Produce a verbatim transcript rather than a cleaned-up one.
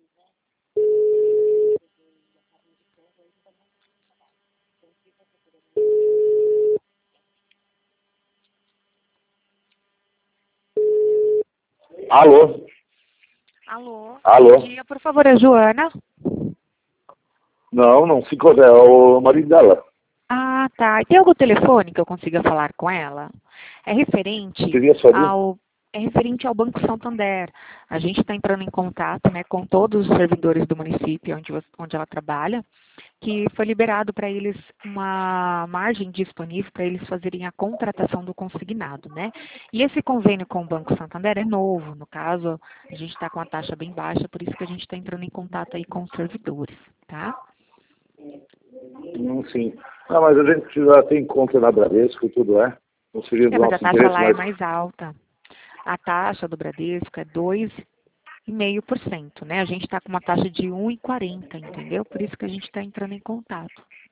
Alô? Alô? Alô? Bom dia, por favor, é Joana? Não, não ficou, é o marido dela. Ah, tá. E tem algum telefone que eu consiga falar com ela? É referente Queria saber. ao é referente ao Banco Santander. A gente está entrando em contato, né, com todos os servidores do município onde, você- onde ela trabalha, que foi liberado para eles uma margem disponível para eles fazerem a contratação do consignado, né? E esse convênio com o Banco Santander é novo, no caso, a gente está com a taxa bem baixa, por isso que a gente está entrando em contato aí com os servidores, tá? Hum, sim. Ah, mas a gente já tem conta na Bradesco, tudo é. Não seria É, do mas a nosso taxa interesse, lá é mas mais alta. A taxa do Bradesco é dois vírgula cinco por cento, né? A gente está com uma taxa de um vírgula quarenta, entendeu? Por isso que a gente está entrando em contato.